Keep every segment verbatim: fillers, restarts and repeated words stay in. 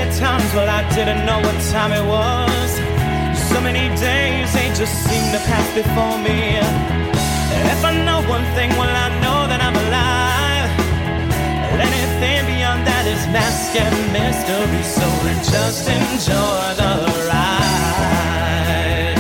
many times, well, I didn't know what time it was. So many days, they just seem to pass before me. If I know one thing, well, I know that I'm alive. Anything beyond that is mask and mystery, so we just enjoy the ride.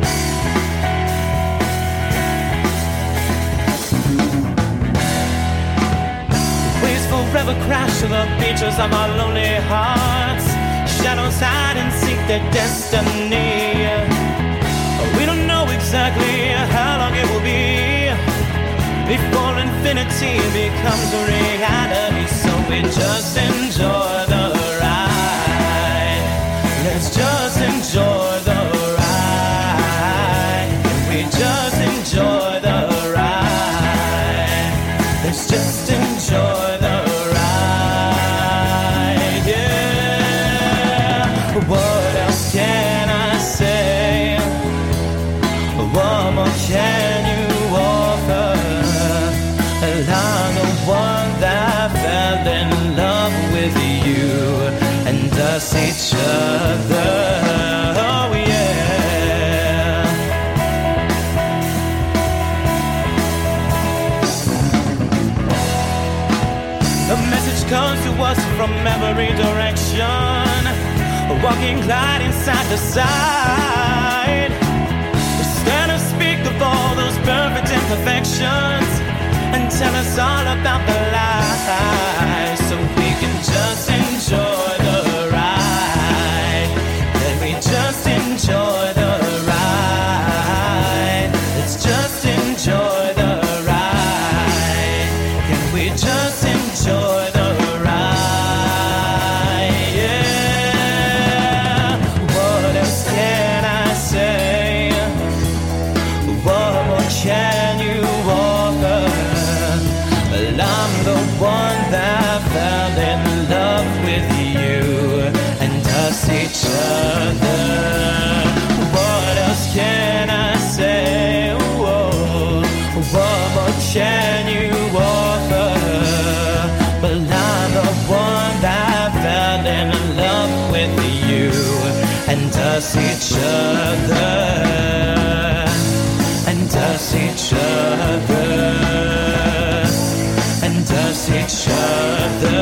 Waves forever crash to the beaches of our lonely hearts. Shadows hide and seek their destiny. We don't know exactly how long it will be before infinity becomes a reality, so we just enjoy the ride. Let's just enjoy the ride. We just enjoy the ride. Let's just enjoy the ride. Yeah. What else can I say? What more can you offer? I'm the one that fell in love with you and us each other. Oh yeah. The message comes to us from every direction, walking gliding side to side. Stand and speak of all those perfect imperfections and tell us all about the lies, so we can just enjoy the ride. Let me just enjoy the ride. Let's just enjoy the ride. Can we just enjoy the ride? Yeah. What else can I say? What more can you offer? I'm the one that fell in love with you and us each other. What else can I say? Whoa. What more can you offer? But I'm the one that fell in love with you and us each other. And us each other. And us each other.